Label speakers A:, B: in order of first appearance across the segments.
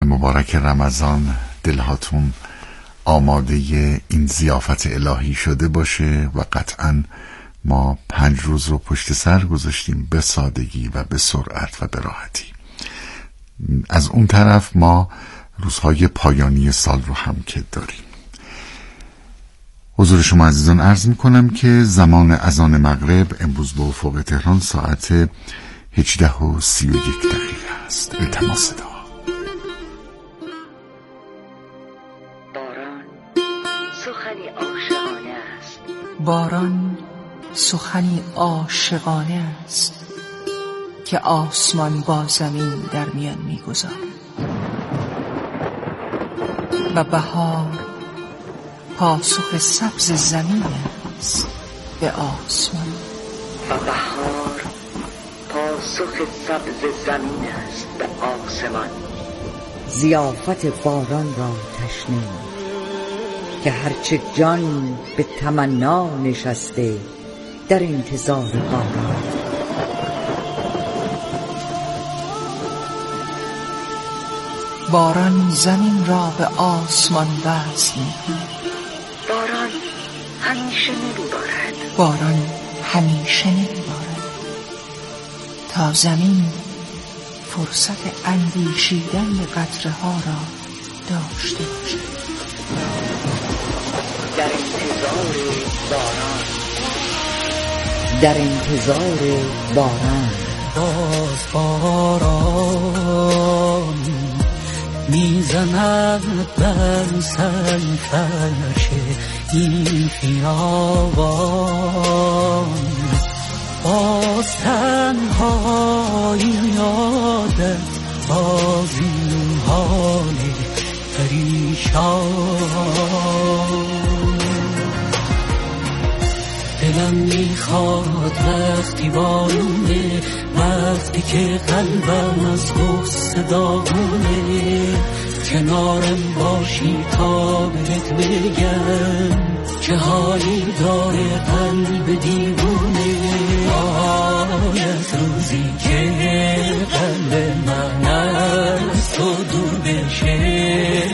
A: مبارک رمضان دلهاتون آماده این ضیافت الهی شده باشه و قطعا ما 5 روز رو پشت سر گذاشتیم به سادگی و به سرعت و به راحتی. از اون طرف ما روزهای پایانی سال رو هم که داریم. حضور شما عزیزان عرض میکنم که زمان اذان مغرب امروز به افق تهران ساعت 18:31 است. به تماس صدا.
B: باران سخنی عاشقانه است که آسمان با زمین در میان میگذارد و بهار پاسخ سبز زمین است به آسمان
C: و بهار پاسخ سبز زمین است به آسمان.
D: ضیافت باران را تشنه که هرچه جان به تمنا نشسته در انتظار باران.
B: باران زمین را به آسمان وصل می‌کند.
C: باران همیشه نمی‌بارد.
B: باران همیشه نمی‌بارد تا زمین فرصت اندیشیدن به قطره‌ها را داشته باشد.
D: در انتظار باران
E: باز باران میزند بر سرکش این خیابان. باز تنهایی یادت باز این حال پریشان. دلم میخواد وقتی بارونه، وقتی که قلبم از غصه داغونه، کنارم باشی تا بهت بگم چه حالی داره قلب دیوونه. آی از روزی که قلب من از تو دور بشه،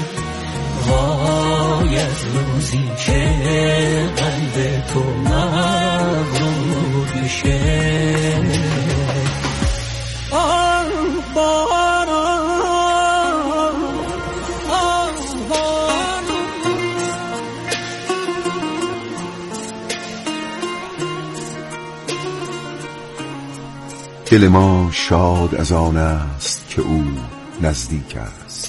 E: وای از روزی که قلب تو مغرور بشه. آه باران، آه باران.
F: دل ما شاد از آن است که او نزدیک است.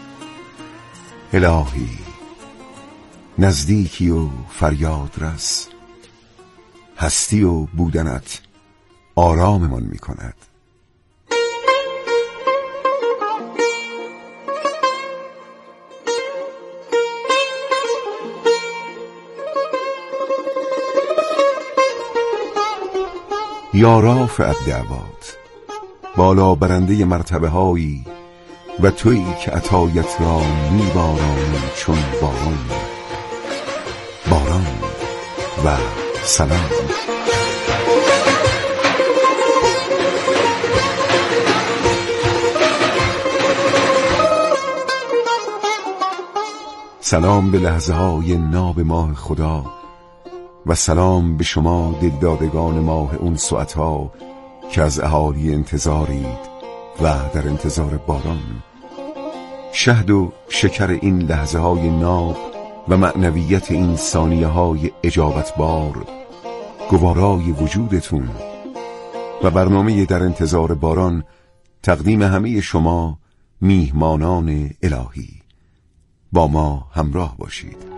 F: الهی نزدیکی و فریاد رس، هستی و بودنت آراممان می کند. یا رافع الدعوات، بالا برنده مرتبه هایی و تویی که عطایت را میبارانی چون باران. باران و سلام. سلام به لحظه های ناب ماه خدا و سلام به شما دلدادگان ماه اون ساعتها که از اهالی انتظارید و در انتظار باران. شهد و شکر این لحظه های ناب و معنویت این ثانیه های اجابت بار گوارای وجودتون و برنامه در انتظار باران تقدیم همه شما میهمانان الهی. با ما همراه باشید.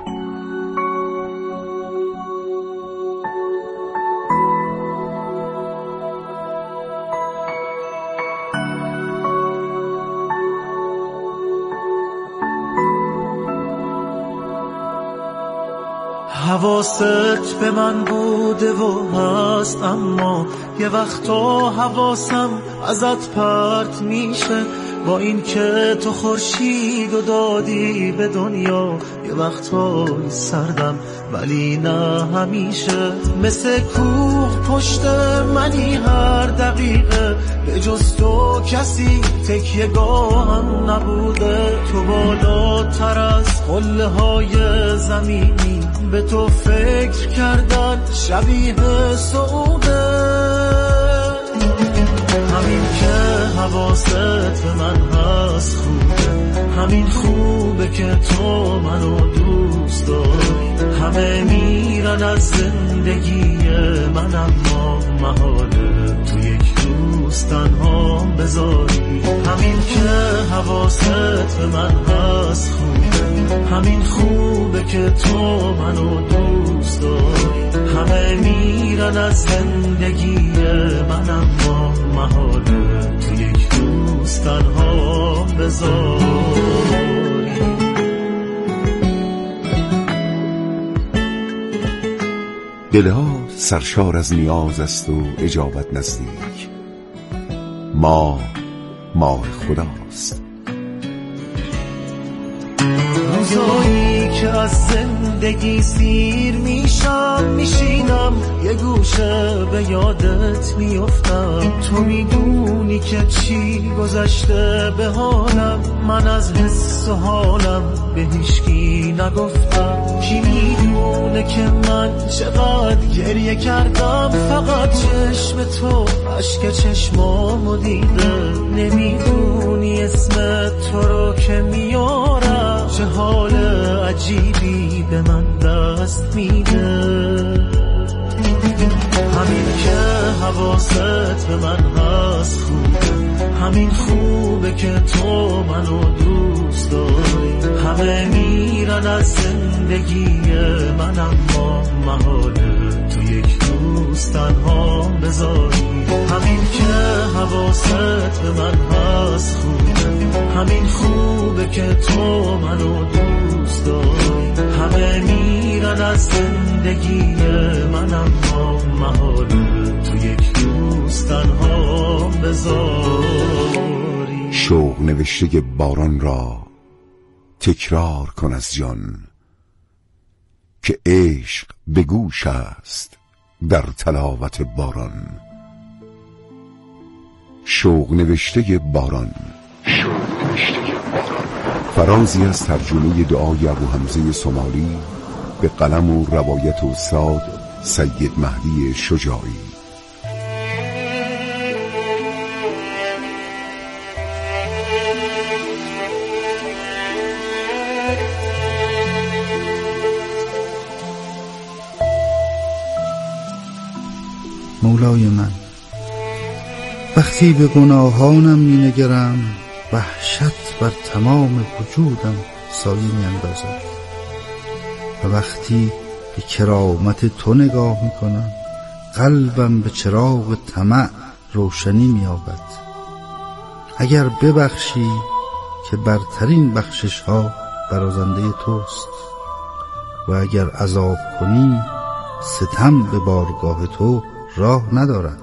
G: حواست به من بوده و هست، اما یه وقتا حواسم ازت پرت میشه. با این که تو خورشید و دادی به دنیا، یه وقتا سردم ولی نه همیشه. مثل کوه پشت منی هر دقیقه، به جز تو کسی تکیه‌گاهم نبود. زیباتر از قله های زمینی به تو فکر کردن شبیه سعوده. همین که حواست به من هست خوبه، همین خوبه که تو منو دوست داری. همه میرن از زندگی من اما محاله تو یک روز تنها بذاری. همین که حواست به من هست خوبه، همین خوبه که تو منو دوست داری. همه میرن از زندگی من اما محاله تو یک روز تنها بذاری.
F: دل ها سرشار از نیاز است و اجابت نزدیک. ماه خداست.
G: روزایی که از زندگی سیر میشم، میشینم یه گوشه به یادت میافتم. تو میدونی که چی گذشته به حالم، من از حس و حالم به هیچکی نگفتم. کی میدونه که من چقدر گریه کردم، فقط چشم تو اشک چشمامو دیده. نمیدونی اسم تو رو که میارم، چه حال عجیبی به من دست میده. همین که حواست به من هست خوبه، همین خوبه که تو منو دوست داری. همه میرن از زندگی من اما محاله تو یک روز تنها بذاری. همین که حواست به من هست خوبه، همین خوبه که تو منو دوست داری. همه میرن از زندگی من اما محاله تو یک روز تنها بذاری.
F: شوق نوشته باران را تکرار کن از جان، که عشق به گوش است در تلاوت باران. شوق نوشته باران فرازی از ترجمه دعای ابو حمزه سومالی به قلم و روایت استاد سید مهدی شجاعی.
H: مولای من، وقتی به گناهانم می نگرم، وحشت بر تمام وجودم سایه می اندازد. و وقتی به کرامت تو نگاه می کنم، قلبم به چراغ طمع روشنی می یابد. اگر ببخشی که برترین بخشش ها برازنده توست، و اگر عذاب کنی ستم به بارگاه تو راه ندارد.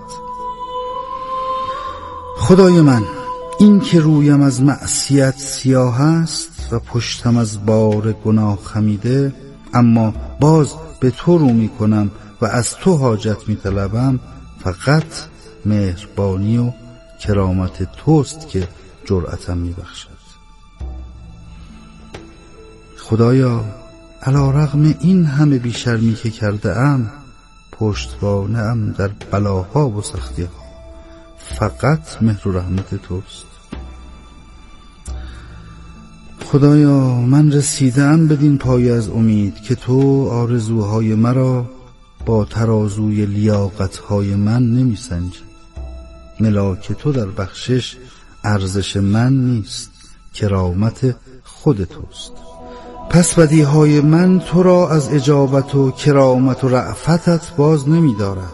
H: خدای من، این که رویم از معصیت سیاه است و پشتم از بار گناه خمیده، اما باز به تو رو می کنم و از تو حاجت می طلبم، فقط مهربانی و کرامت توست که جرأتم می بخشد. خدایا، علی رغم این همه بیشرمی که کرده ام، پشتوانه ام در بلاها و سختی ها. فقط مهر و رحمت توست. خدایا، من رسیدم بدین پایه از امید که تو آرزوهای مرا با ترازوی لیاقتهای من نمی سنجی. ملاک تو در بخشش ارزش من نیست، کرامت خود توست. پس بدیهای من تو را از اجابت و کرامت و رأفتت باز نمی دارد.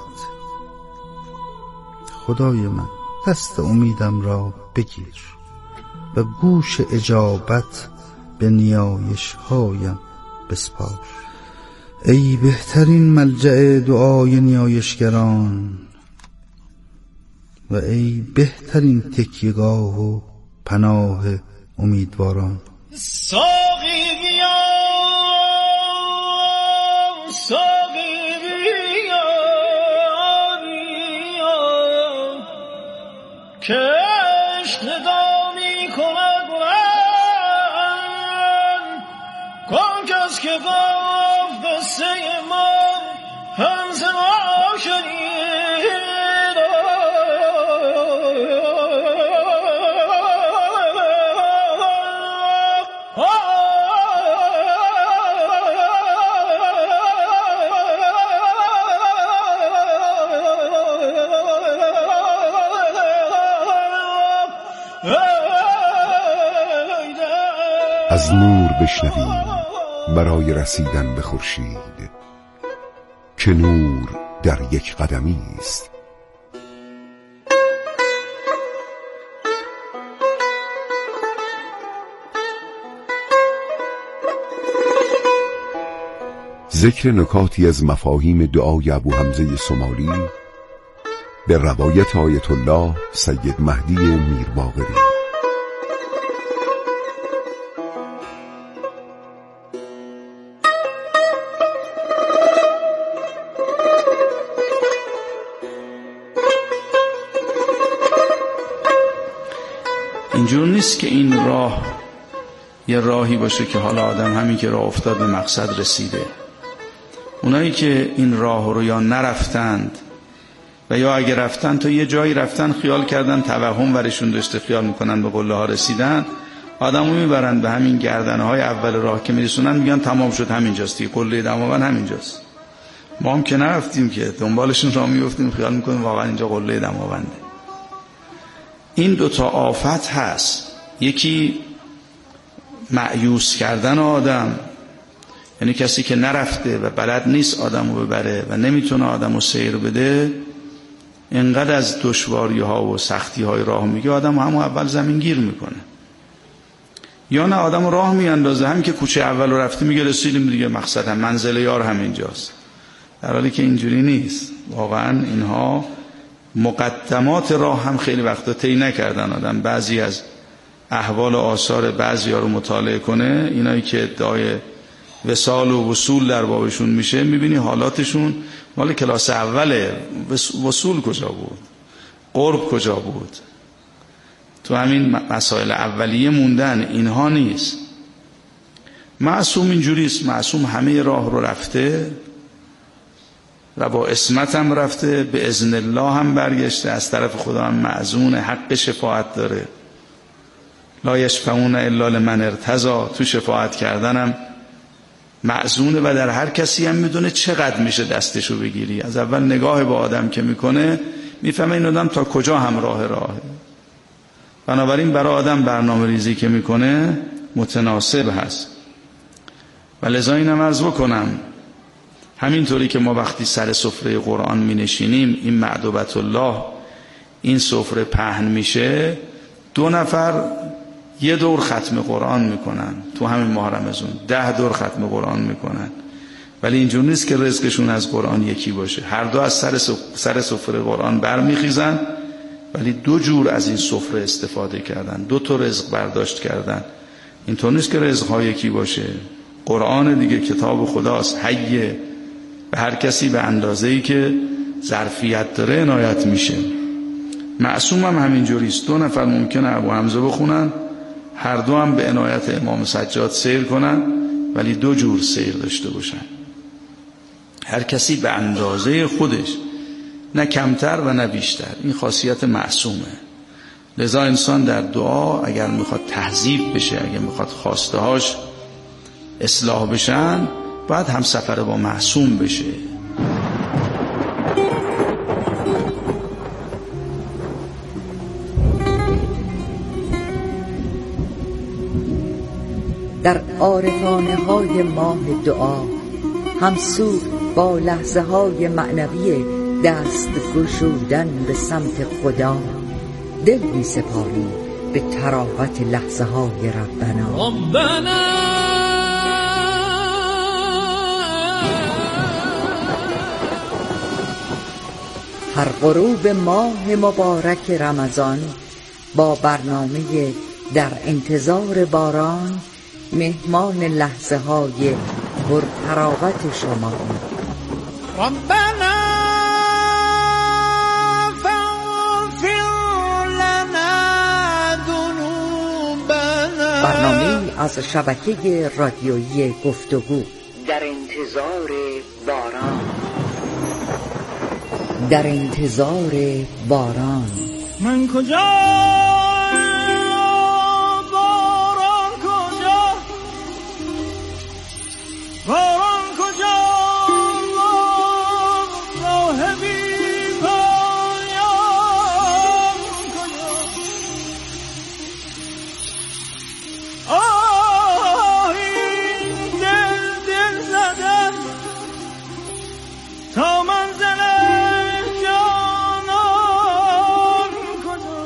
H: خدای من، دست امیدم را بگیر و گوش اجابت به نیایش هایم بسپار. ای بهترین ملجأ دعای نیایشگران و ای بهترین تکیهگاه و پناه امیدواران.
G: ساقی بیا، ساقی بیا، بیا که عشق ندا می کند من بس که گفت قصه ما همز ما شنید
F: از نور بشنویم برای رسیدن به خورشید که نور در یک قدمی است. ذکر نکاتی از مفاهیم دعای ابو حمزه سومالی به روایت آیت الله سید مهدی میرباقری.
I: اینجور نیست که این راه یه راهی باشه که حالا آدم همین که راه افتاد به مقصد رسیده. اونایی که این راه رو یا نرفتند و یا اگه رفتن تا یه جایی رفتن خیال کردن توهم ورشون داشته، خیال میکنن به قله ها رسیدن، آدمو میبرن به همین گردنه های اول راه که میرسونن، میگن تمام شد همینجاست دیگه، قله دماوند همینجاست. ما هم که نرفتیم که دنبالشون راه میفتیم، خیال میکنیم واقعا اینجا قله دماونده. این دوتا آفت هست. یکی مأیوس کردن آدم، یعنی کسی که نرفته و بلد نیست آدمو ببره و نمیتونه آدمو سیر بده، اینقدر از دشواری ها و سختی های راه میگه آدمو همون اول زمین گیر میکنه. یا نه آدمو راه میاندازه، همین که کوچه اول رو رفته میگه رسیدیم دیگه، مقصد هم منزل یار همینجاست، در حالی که اینجوری نیست. واقعا اینها مقدمات راه هم خیلی وقتا طی نکردن. آدم بعضی از احوال و آثار بعضی ها رو مطالعه کنه، اینایی که ادعای وصال و وصول در بابشون میشه، میبینی حالاتشون مال کلاس اوله. وصول کجا بود؟ قرب کجا بود؟ تو همین مسائل اولیه موندن. اینها نیست. معصوم اینجوریست، معصوم همه راه رو رفته و با عصمت هم رفته، به اذن الله هم برگشته، از طرف خدا هم معزون، حق شفاعت داره. لا یشفعون الا لمن ارتضی، تو شفاعت کردنم معزونه و در هر کسی هم میدونه چقدر میشه دستشو بگیری. از اول نگاه با آدم که میکنه میفهمه این آدم تا کجا همراه راهه. بنابراین برای آدم برنامه ریزی که میکنه متناسب هست. و لذا اینم عرض بکنم، همینطوری که ما وقتی سر سفره قرآن می نشینیم، این معدوبت الله، این سفره پهن میشه، 2 نفر یه دور ختم قرآن میکنن تو همین ماه رمضان، 10 دور ختم قرآن میکنن. ولی اینجور نیست که رزقشون از قرآن یکی باشه. هر دو از سر سفره قرآن برمیخیزن، ولی 2 جور از این سفره استفاده کردن، 2 تا رزق برداشت کردن. اینطور نیست که رزقها یکی باشه. قرآن دیگه کتاب خداست، حیه، به هر کسی به اندازه‌ای که ظرفیت داره عنایت میشه. معصوم هم همینجوریست. 2 نفر ممکنه ابو حمزه بخونن، هر دو هم به عنایت امام سجاد سیر کنن، ولی 2 جور سیر داشته باشن. هر کسی به اندازه خودش، نه کمتر و نه بیشتر. این خاصیت معصومه. لذا انسان در دعا اگر میخواد تهذیب بشه، اگر میخواد خواسته هاش اصلاح بشن، باید هم سفر با معصوم بشه.
D: در عارفانه های ماه دعا همسو با لحظه های معنوی دست گشودن به سمت خدا، دل می سپاریم به تراوت لحظه های ربنا. هر غروب ماه مبارک رمضان با برنامه در انتظار باران، مهمان لحظه های پرتراوت شما.
G: ربنا فاغفر لنا ذنوبنا
D: برنامه از شبکه رادیویی گفتگو.
C: در انتظار باران.
D: در انتظار باران.
G: من کجا باران کجا، باران کجا، راه بی پایان کجا. آه این دل زدم تا منزل جانان کجا.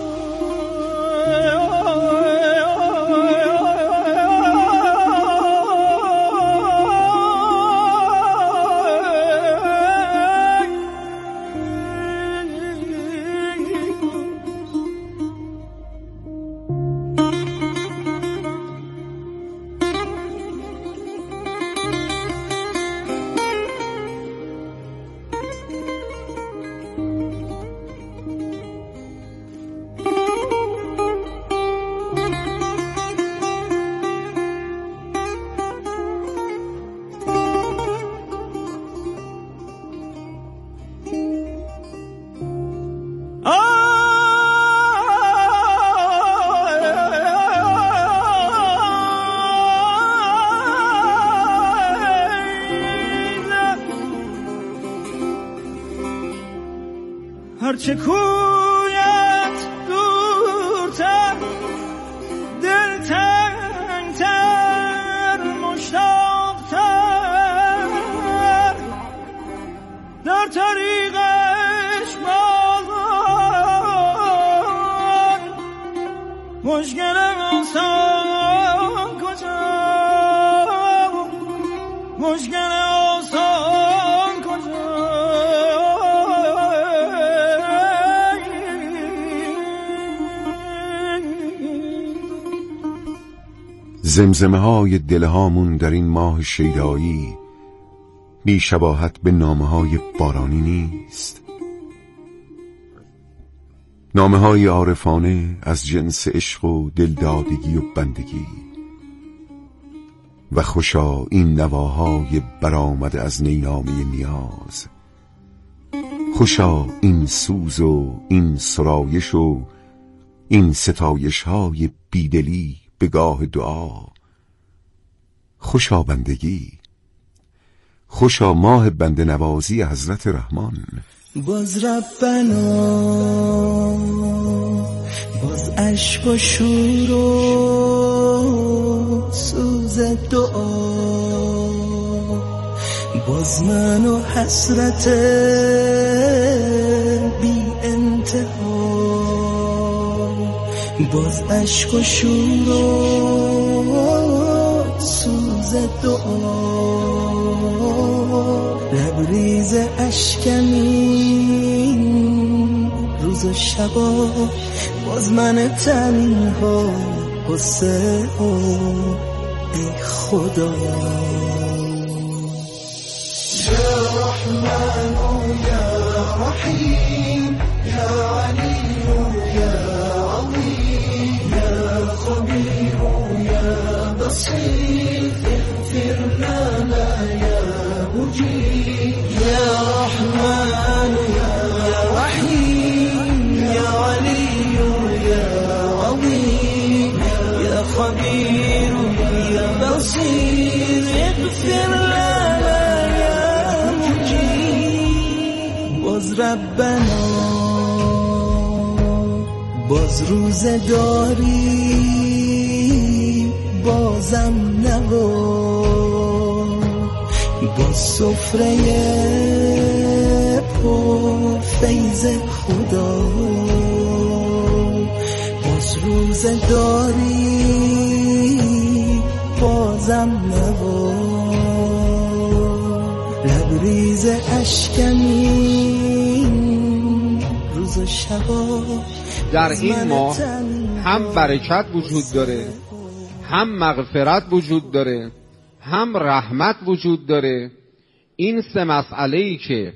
G: هرچه کویت دورتر، دل تنگتر، مشتاقتر، در طریقش بازان مشکلم آسان کجا، مشکل آسان کجا.
F: زمزمه های دلهامون در این ماه شیدایی بی شباهت به نامه های بارانی نیست. نامه های عارفانه از جنس عشق و دلدادگی و بندگی. و خوشا این نواهای برآمده از نینامه نیاز، خوشا این سوز و این سرایش و این ستایش های بیدلی به گاه دعا. خوشا بندگی، خوشا ماه بنده نوازی حضرت رحمان.
G: باز ربنا، باز عشق و شور و سوز دعا، باز من و حسرت بی انتها، باز عشق و شور و سوز دعا، لبریز اشکمین روز و شبا، باز من تنها قصه ای خدا. یا رحمن و یا رحیم، یا علی و یا عظیم، یا خبیر و یا بصیر، اغفر لنا یا مجيب. يا رحمن يا رحيم، يا علي يا عظيم، يا خبير يا بصير، اغفر لنا يا مجيب. باز ربنا، باز روز داری، بازم نوا، با سفره پر فیض خدا، باز روز داری، بازم نوا، لبریز اشکمین روز و شبا.
J: در این ماه هم برکت وجود داره، هم مغفرت وجود داره، هم رحمت وجود داره. این سه مسئله‌ای که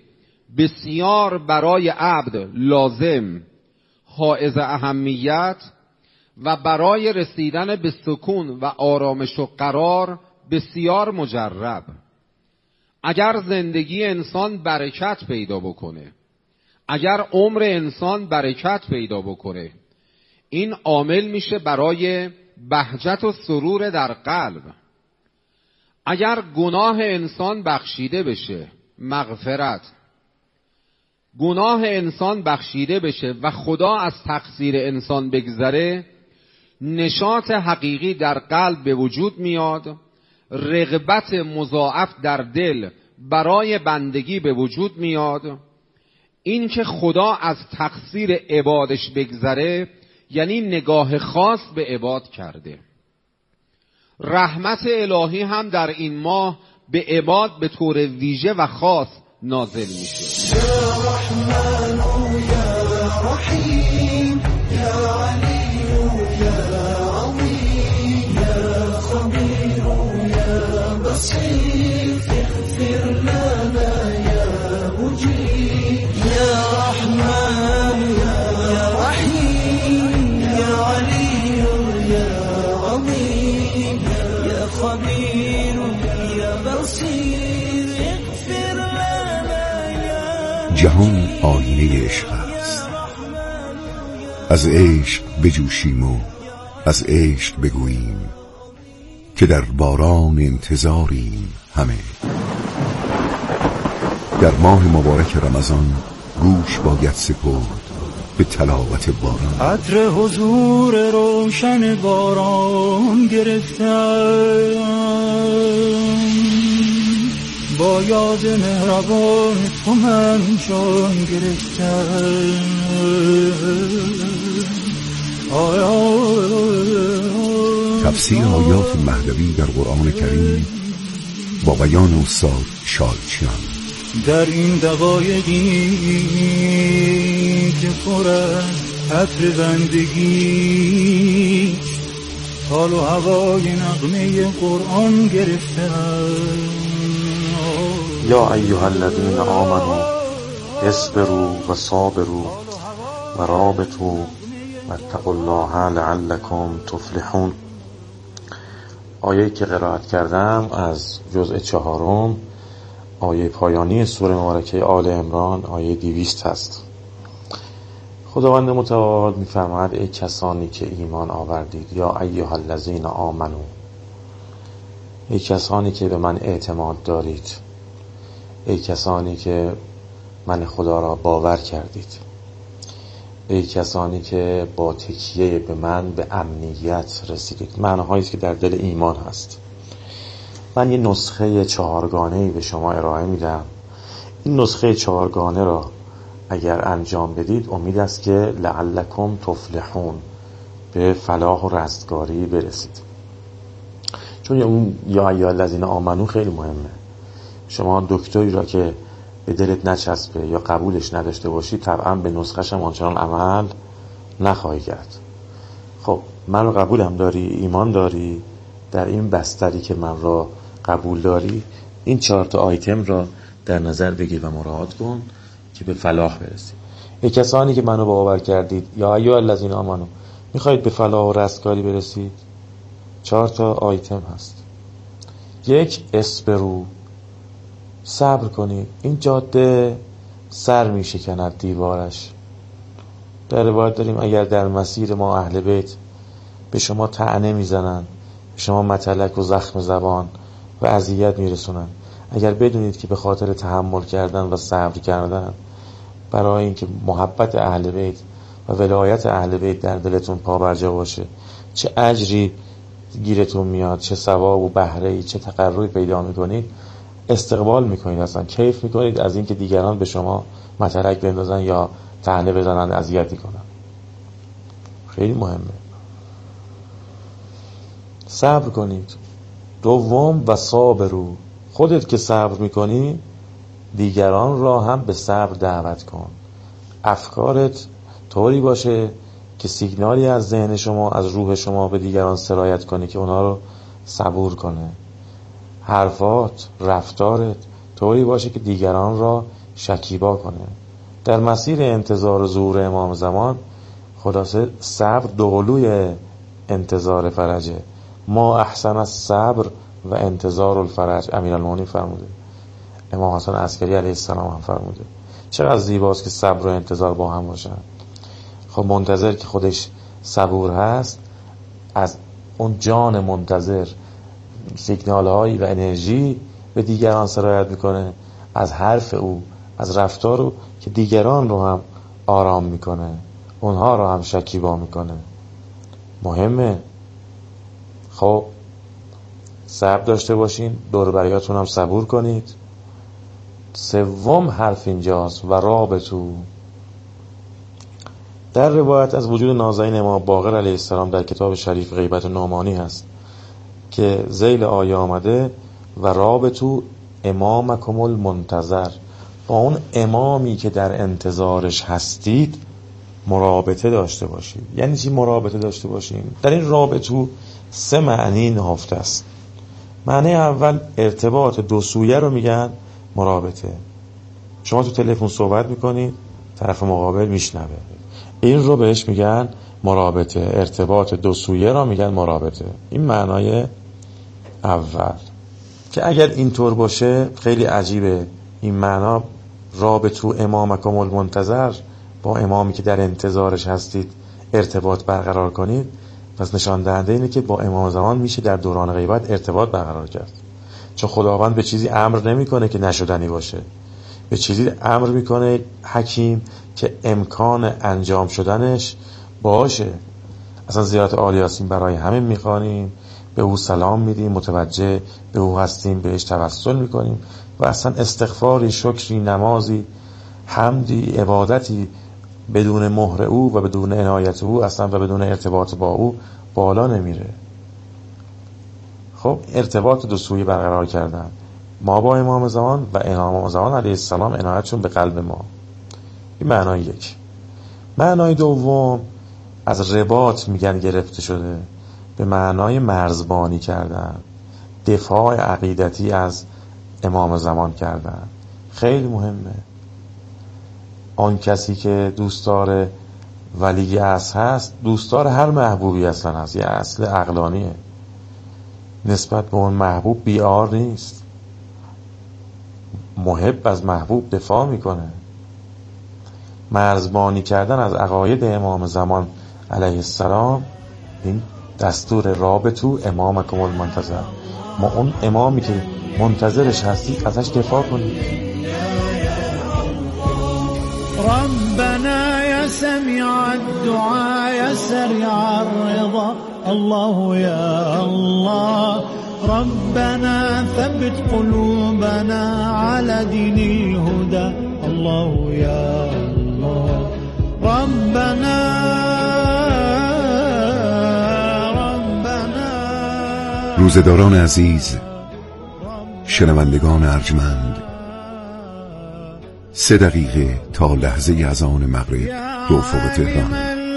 J: بسیار برای عبد لازم، حائز اهمیت و برای رسیدن به سکون و آرامش و قرار بسیار مجرب. اگر زندگی انسان برکت پیدا بکنه، اگر عمر انسان برکت پیدا بکنه، این عامل میشه برای بهجت و سرور در قلب. اگر گناه انسان بخشیده بشه، مغفرت، گناه انسان بخشیده بشه و خدا از تقصیر انسان بگذره، نشاط حقیقی در قلب به وجود میاد، رغبت مضاعف در دل برای بندگی به وجود میاد. این که خدا از تقصیر عبادش بگذره یعنی نگاه خاص به عباد کرده. رحمت الهی هم در این ماه به عباد به طور ویژه و خاص نازل میشه.
G: یا رحمان یا رحیم یا علی یا عظیم یا خبیر یا بصیر اغفر لنا یا مجیب یا رحمان یا رحیم یا علی یا عظیم یا خبیر یا بصیر اغفر لنا یا.
F: جهان آینه عشق است، از عشق بجوشیم و از عشق بگوییم که در باران انتظاریم همه. در ماه مبارک رمضان گوش باید سپرد به تلاوت باران.
G: عطر حضور روشن باران گرفتم، با یاد مهربان تو من جان گرفتم.
F: تفسیر آیات مهدوی در قرآن کریم با بیان استاد شالچیان.
G: در این دقایقی که پر از عطر بندگی، حال و هوای نغمه قرآن گرفتم.
K: یا ایها الذین آمنوا اصبروا و صابروا و رابطوا واتقوا الله لعلکم تفلحون. آیه‌ای که قرائت کردم از جزء 4، آیه پایانی سوره مبارکه آل عمران، آیه 200 هست. خداوند متعال می‌فرماید ای کسانی که ایمان آوردید، یا ایها الذین آمنوا، ای کسانی که به من اعتماد دارید، ای کسانی که من خدا را باور کردید، ای کسانی که با تکیه به من به امنیت رسیدید. معناهایی است که در دل ایمان هست. من یه نسخه 4گانه‌ای به شما ارائه میدم. این نسخه 4گانه را اگر انجام بدید امید است که لعلکم تفلحون، به فلاح و رستگاری برسید. چون اون یا ایها الذین آمنو خیلی مهمه. شما دکتری را که به دلت نچسبه یا قبولش نداشته باشی، طبعا به نسخه‌ش هم آنچنان عمل نخواهی کرد. خب من رو قبولم داری، ایمان داری، در این بستری که من را قبول داری، این 4 آیتم را در نظر بگیر و مراعات کن که به فلاح برسی. ای کسانی که منو باور کردید، یا ایها الذین آمنو، میخواید به فلاح و رستگاری برسید، 4 آیتم هست. 1 اصبروا، صبر کنید. این جاده سر میشکند دیوارش. در روایت داریم اگر در مسیر ما اهل بیت به شما طعنه میزنن، به شما متلک و زخم زبان و اذیت میرسونن، اگر بدونید که به خاطر تحمل کردن و صبر کردن برای اینکه محبت اهل بیت و ولایت اهل بیت در دلتون پابرجا باشه، چه اجری گیرتون میاد، چه ثواب و بهره‌ای، چه تقربی پیدا میکنید، استقبال میکنید، اصلا کیف میکنید از اینکه دیگران به شما متلک بندازن یا طعنه بزنن، اذیتی کنن. خیلی مهمه. صبر کنید. 2 و صابروا، خودت که صبر میکنی دیگران را هم به صبر دعوت کن. افکارت طوری باشه که سیگنالی از ذهن شما، از روح شما به دیگران سرایت کنی که اونا رو صبور کنه. حرفات، رفتارت طوری باشه که دیگران را شکیبا کنه. در مسیر انتظار ظهور امام زمان خلاصه صبر دوقلوی انتظار فرجه. ما احسن الصبر و انتظار الفرج، امیرالمومنین فرموده. امام حسن عسکری علیه السلام هم فرموده. چقدر زیباست که صبر و انتظار با هم باشن. خب منتظر که خودش صبور هست، از اون جان منتظر سیگنال هایی و انرژی به دیگران سرایت میکنه، از حرف او، از رفتار او که دیگران رو هم آرام میکنه، اونها رو هم شکیبا میکنه. مهمه. خب صبر داشته باشین، دور بریاتون هم صبور کنید. سوم حرف اینجاست و رابطو. در روایت از وجود نازنین امام باقر علیه السلام در کتاب شریف غیبت نعمانی هست که ذیل آیه آمده و رابطو امامکم المنتظر، با اون امامی که در انتظارش هستید مرابطه داشته باشید. یعنی چی مرابطه داشته باشیم؟ در این رابطو 3 معنی نهفته است. معنی اول ارتباط دو سویه رو میگن مرابطه. شما تو تلفن صحبت میکنید، طرف مقابل میشنوه، این رو بهش میگن مرابطه. ارتباط دو سویه رو میگن مرابطه. این معنای اول که اگر اینطور باشه خیلی عجیبه. این معنا رابطو امامکم المنتظر، با امامی که در انتظارش هستید ارتباط برقرار کنید، پس نشان دهنده اینه که با امام زمان میشه در دوران غیبت ارتباط برقرار کرد. چون خداوند به چیزی امر نمیکنه که نشدنی باشه، به چیزی امر میکنه حکیم که امکان انجام شدنش باشه. اصلا زیارت آل یاسین برای همین میخوانیم، به او سلام میدیم، متوجه به او هستیم، بهش توسل میکنیم و اصلا استغفاری، شکری، نمازی، حمدی، عبادتی بدون مهر او و بدون عنایت او اصلا و بدون ارتباط با او بالا نمیره. خب ارتباط دو سویه برقرار کردن ما با امام زمان و امام زمان علیه السلام، عنایتشون به قلب ما. این معنای یک. معنای دوم از رباط میگن گرفته شده، به معنای مرزبانی کردن، دفاع عقیدتی از امام زمان کردن. خیلی مهمه. آن کسی که دوستدار ولی اصل هست دوستدار هر محبوبی اصلا هست، یه اصل عقلانیه. نسبت به اون محبوب بیار نیست، محب از محبوب دفاع میکنه. مرزبانی کردن از عقاید امام زمان علیه السلام، این دستور رابطو امامکم المنتظر. ما اون امامی که منتظرش هستید ازش دفاع کنید.
G: ربنا يا سميع الدعاء يا سريع الرضا الله يا الله ربنا ثبت قلوبنا على دين الهدى الله يا الله ربنا
F: روزداران عزیز، شنوندگان ارجمند، 3 دقیقه تا لحظه اذان مغرب به افق تهران.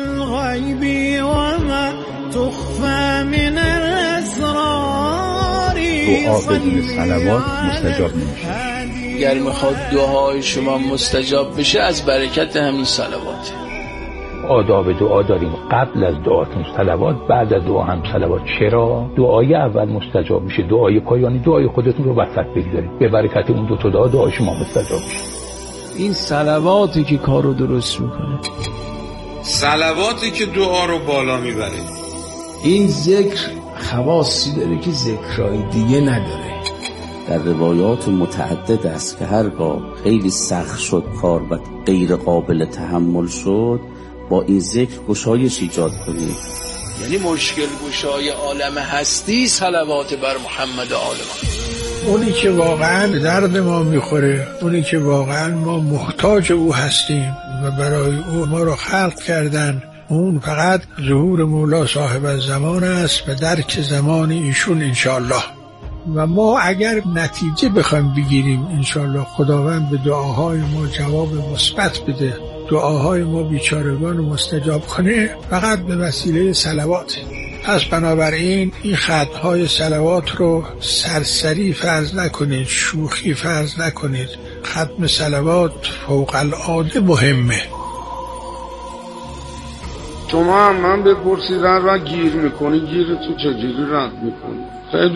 L: دعا بدون صلوات مستجاب نمیشه.
I: اگر میخواد دعای شما مستجاب بشه از برکت همین صلوات.
L: آداب دعا داریم. قبل از دعاتون صلوات، بعد از دعا هم صلوات. چرا؟ دعای اول مستجاب میشه، دعای پایانی دعای خودتون رو وسط بگذارید، به برکت اون 2 تا دعای شما مستجاب میشه.
I: این صلواتی که کار رو درست میکنه،
M: صلواتی که دعا رو بالا میبره.
I: این ذکر خواصی داره که ذکرهای دیگه نداره.
N: در روایات متعدد است که هرگاه خیلی سخت شد کار و غیر قابل تحمل شد، با این ذکر گشایش ایجاد کنید.
I: یعنی مشکل گشای عالم هستی صلوات بر محمد عالم.
O: اونی که واقعا درد ما میخوره، اونی که واقعا ما محتاج او هستیم و برای او ما رو خلق کردن، اون فقط ظهور مولا صاحب الزمان است و درک زمان ایشون انشاءالله. و ما اگر نتیجه بخوایم بگیریم انشاءالله خداوند به دعاهای ما جواب مثبت بده، دعاهای ما بیچارگان رو مستجاب کنه، فقط به وسیله صلوات. پس بنابراین این ختم‌های صلوات رو سرسری فرض نکنید، شوخی فرض نکنید. ختم صلوات فوق العاده مهمه.
P: شما هم من بپرسیدن و گیر میکنی، گیر تو چجوری رد میکنی؟ خیلی